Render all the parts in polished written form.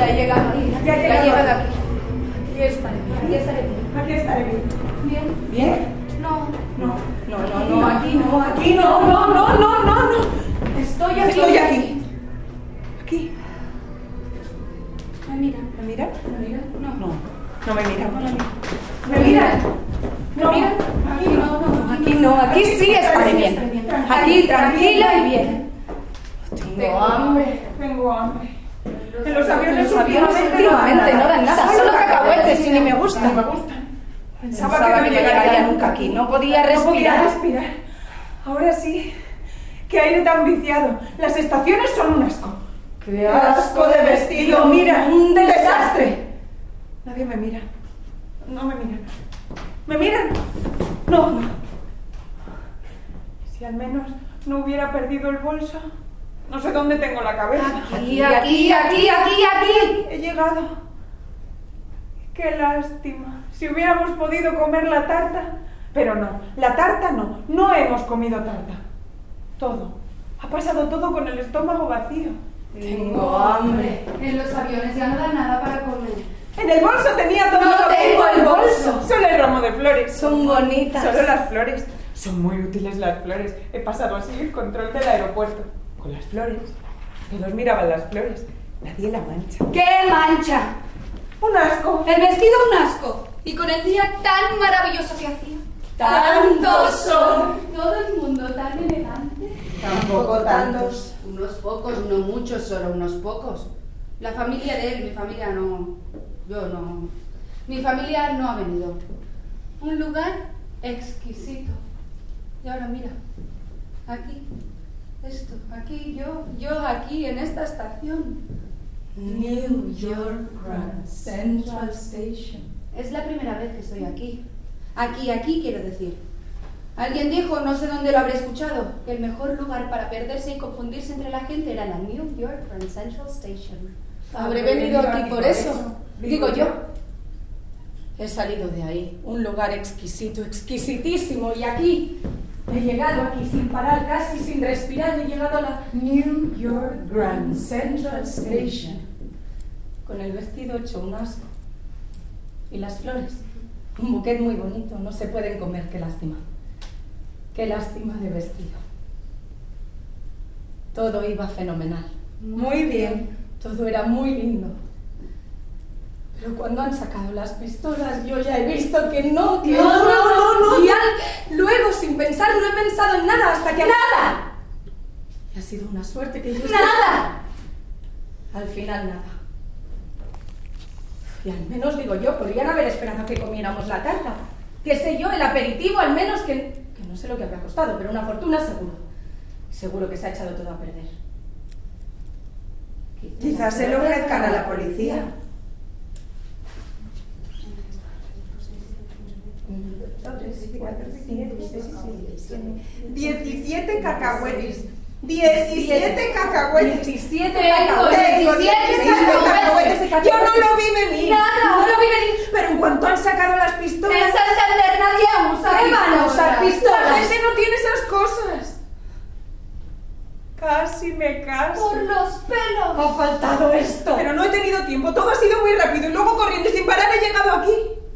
he llegado. Ya he llegado aquí. Aquí estaré bien. Aquí estaré bien. Bien. ¿Bien? No. Aquí no. Estoy aquí. Estoy aquí. Aquí. ¿Me miran? ¿Me miran? ¿Me miran? No me miran. ¿Me ¿Me miran? ¿Me miran? Aquí no. Aquí sí estaré bien. Aquí tranquila y bien. Tengo hambre. Tengo hambre. En los Los aviones aviones últimamente no dan nada, solo cacahuetes y ni me No me gustan. gustan. Pensaba que no llegaría nunca aquí, no podía No podía respirar. respirar. Ahora sí. Qué aire tan viciado. Las estaciones son un asco. ¡Qué asco de vestido! Mira, ¡Un desastre! Nadie me mira. No me miran. ¿Me miran? No. Si al menos no hubiera perdido el bolso. No sé dónde tengo la cabeza. Aquí. He llegado. Qué lástima. Si hubiéramos podido comer la tarta. Pero no, la tarta no. No hemos comido tarta. Todo. Ha pasado todo con el estómago vacío. Tengo hambre. En los aviones ya no dan nada para comer. En el bolso tenía todo. No lo que- tengo el bolso. Solo el ramo de flores. Son bonitas. Solo las flores. Son muy útiles las flores. He pasado así el control del aeropuerto. Con las flores. Todos miraban las flores. Nadie la mancha. ¡Qué mancha! Un asco. El vestido un asco. Y con el día tan maravilloso que hacía. ¡Tantos son! Todo el mundo tan elegante. Tampoco tantos. Unos pocos, no muchos, solo unos pocos. La familia de él, mi familia no. Yo no. Mi familia no ha venido. Un lugar exquisito. Y ahora mira, aquí, esto, aquí, yo aquí, en esta estación. New York Grand Central Station. Es la primera vez que estoy aquí. Aquí quiero decir. Alguien dijo, no sé dónde lo habré escuchado, que el mejor lugar para perderse y confundirse entre la gente era la New York Grand Central Station. Habré venido aquí por eso. Digo yo. He salido de ahí, un lugar exquisito, exquisitísimo, y aquí he llegado aquí sin parar, casi sin respirar, he llegado a la New York Grand Central Station, con el vestido hecho un asco, y las flores, un buquet muy bonito, no se pueden comer, qué lástima de vestido. Todo iba fenomenal, Muy bien. todo era muy lindo. Pero cuando han sacado las pistolas, yo ya he visto que no. Y luego, sin pensar, no he pensado en nada hasta que... ¡Nada! Y ha sido una suerte que yo... ¡Nada! Al final, nada. Y al menos, digo yo, podrían haber esperado a que comiéramos la tarta. Qué sé yo, el aperitivo, al menos que no sé lo que habrá costado, pero una fortuna seguro. Seguro que se ha echado todo a perder. Quizás se lo ofrezcan a la policía. 17 cacahuetes. 17 cacahuetes. 17 cacahuetes. Yo no lo vi venir. Nada, no lo vi venir. Pero en cuanto han sacado las pistolas... En Santander nadie usa. ¿Qué van a usar La pistolas? gente no tiene esas cosas. Casi me caso. Por los pelos. Ha faltado esto. Pero no he tenido tiempo. Todo ha sido muy rápido. Y luego corriendo y sin parar he llegado aquí.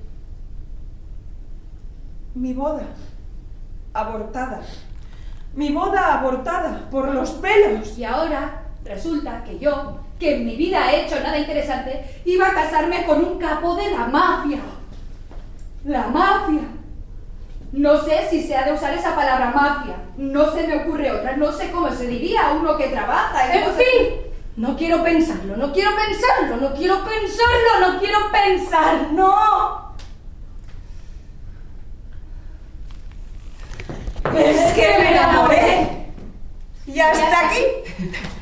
Mi boda. Abortada. Mi boda abortada. Por los pelos. Y ahora resulta que yo, que en mi vida he hecho nada interesante, iba a casarme con un capo de la mafia. La mafia. No sé si se ha de usar esa palabra mafia. No se me ocurre otra. No sé cómo se diría a uno que trabaja. En fin, no quiero pensarlo, no quiero pensarlo, no quiero pensarlo, no quiero pensar, no. Es que me enamoré. Y hasta aquí.